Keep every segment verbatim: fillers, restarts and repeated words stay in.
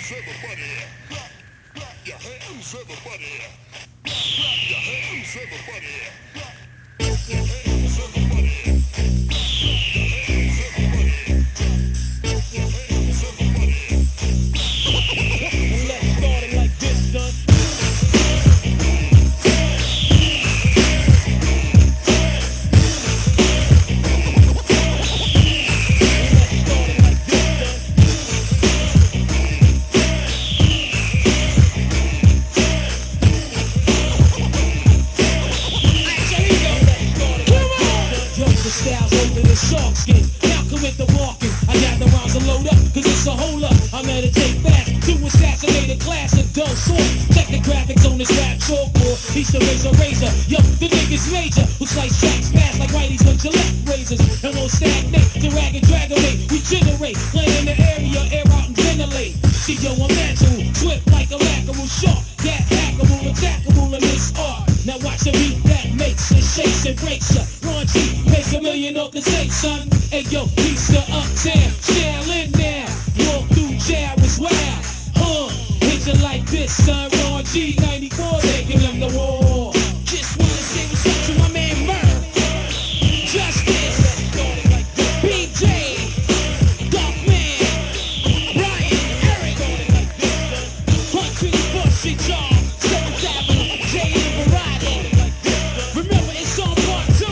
hands, everybody. Clap, clap your hands, everybody. Clap, clap your hands, everybody. Clap, clap your hands, everybody. Clap, clap your hands, everybody. Clap, clap your hands, everybody. Let's start it like this, son. Styles over the shark skin. Now commit the walking. I got the rhymes to load up, cause it's a hold up. I meditate fast to assassinate a class of dull sort. Check the graphics on this rap chalkboard. He's the razor razor. Yo, the nigga's major. Who slice tracks fast like Whitey's with Gillette razors. And won't stagnate, to rag and dragonate. We generate, play in the area, air out and ventilate. See yo, I'm natural, swift like a mackerel, sharp. Gat hackable, attackable in this art. Now watch the beat that makes and shakes and breaks ya. Raunchy, makes a million off the safe, son. Hey yo, piece the uptown, shell in now. Walk through jail was wild. Huh, hit you like this, son. Ron G ninety-four, taking them to war. Just wanna say what's up to my man Merv. Justice, B J, Darkman, Brian, Eric. one twenty-four shit, y'all. seventh Avenue, J and Variety. Remember, it's on part two.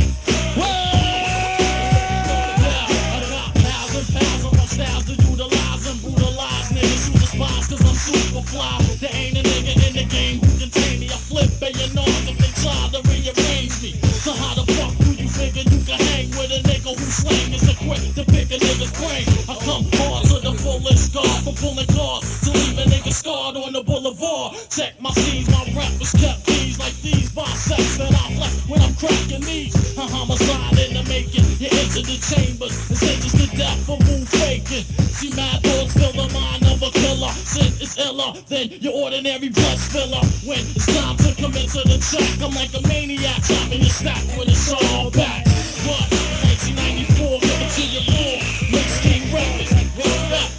Super fly, there ain't a nigga in the game who can tame me. I flip A and R's if they try to rearrange me. So how the fuck do you figure you can hang with a nigga whose slang is equipped to pick a nigga's brain? I come hard to the fullest guard, from pulling cars to leave a nigga scarred on the boulevard. Check my scenes, my rap was kept these like these biceps that I flex when I'm cracking these. A homicide in the making, you enter the chambers and sentenced to death for move faking. See mad dogs fill the mind of a killer. Sin is iller than your ordinary blood spiller. When it's time to commit to the track, I'm like a maniac, chopping your stack when it's all back. What? nineteen ninety-four, give it to your bull. Mixed King Records, roll up.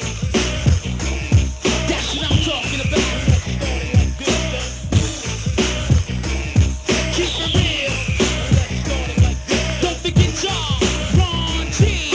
That's what I'm talking about. Keep it real. Don't forget y'all, Ron G.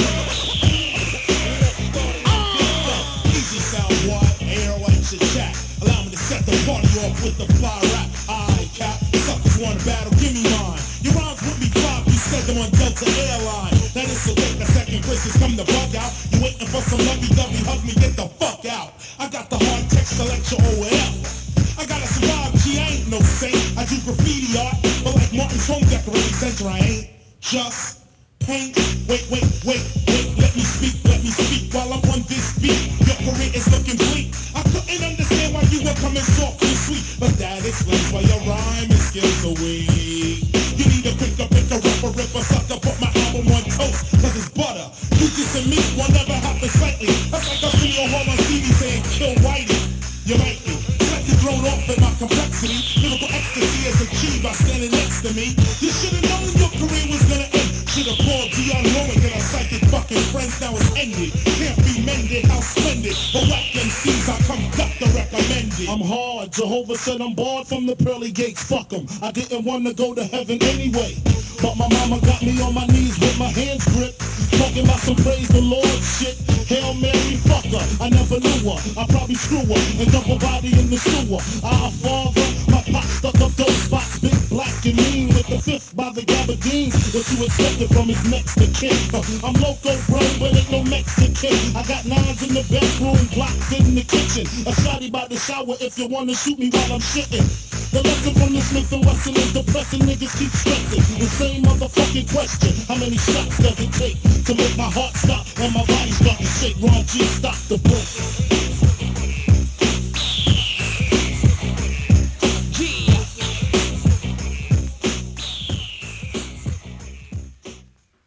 Chat. Allow me to set the party off with the fly rap. I cap, suckers want a battle, give me mine. Your rhymes with me pop, you said them on Delta Airline. That is so late, the second graces come to bug out. You waiting for some lovey-dovey, hug me, get the fuck out. I got the hard text collection O L. I gotta survive, G, I ain't no saint. I do graffiti art, but like Martin's home decorating center, I ain't just paint. Wait, wait, wait, wait, let me speak, let me speak while I'm on this beat. Your career is looking bleak. I couldn't understand why you were coming soft and sweet, but that explains why your rhyming skills are weak. You need a quicker, picker, rapper, ripper, sucker, put my album on toast, cause it's butter. You dissing me will never happen slightly. That's like I see your hall on T V saying kill Whitey. You might be. Like you thrown off in my complexity. Lyrical ecstasy is achieved by standing next to me. You should've known your career was gonna end. Should've called Dion Rowan, get a psychic fucking friends, now it's ended. Can't be mended, how splendid. But whack M Cs, I come duck the recommended. I'm hard, Jehovah said I'm barred from the pearly gates, fuck 'em. I didn't wanna go to heaven anyway. But my mama got me on my knees with my hands gripped. Talking about some praise the Lord shit. Hail Mary, fuck her, I never knew her. I probably screw her and dump her body in the sewer. Our father, my pop stuck up those spots, big black and mean with the fifth by the gabardines. What you expected from his next to kin? Uh, I'm loco, bro, but ain't no Mexican. I got nines in the bedroom, blocks in the kitchen. A shotty by the shower if you wanna shoot me while I'm shitting. The lesson from the Smith and Wesson is depressing, niggas keep stressing. The same motherfucking question, how many shots does it take to make my heart stop and my body start to shake? Ron G, stop the book.